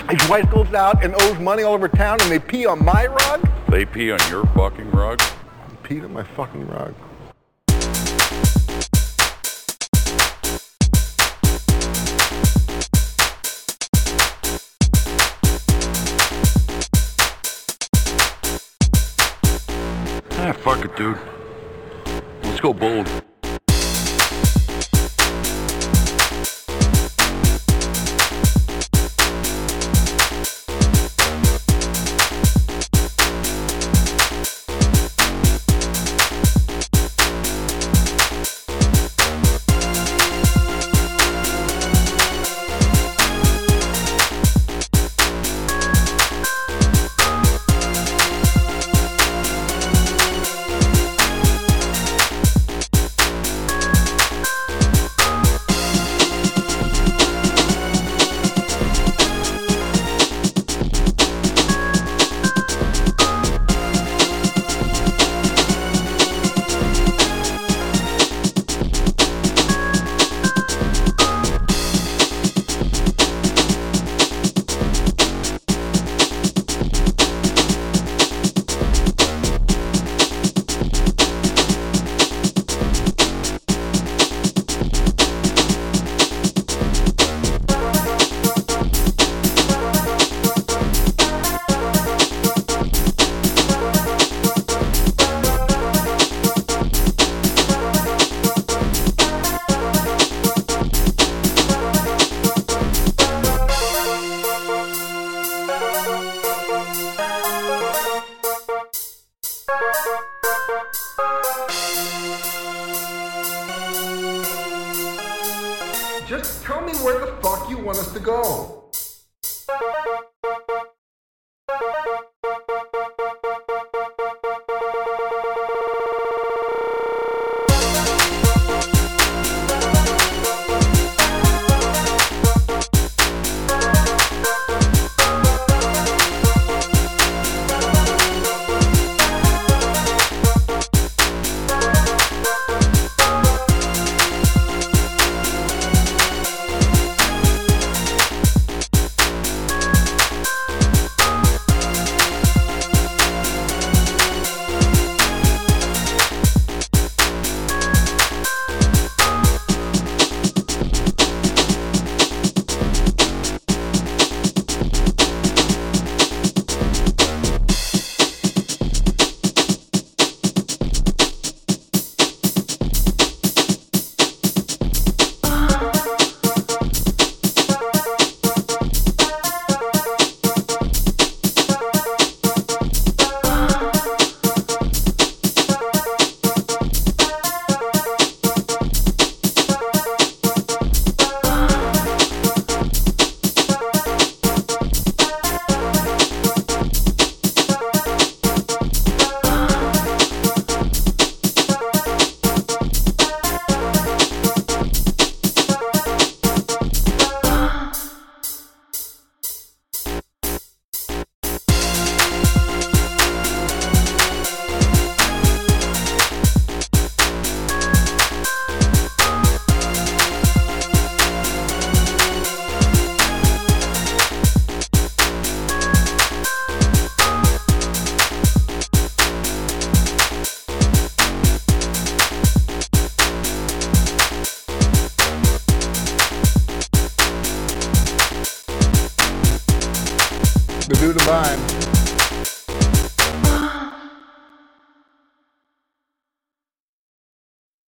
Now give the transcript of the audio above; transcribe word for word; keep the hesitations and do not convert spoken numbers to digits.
His wife goes out and owes money all over town and they pee on my rug? They pee on your fucking rug? Peed on my fucking rug. Ah, fuck it, dude. Let's go bold. Just tell me where the fuck you want us to go. The dude of mine.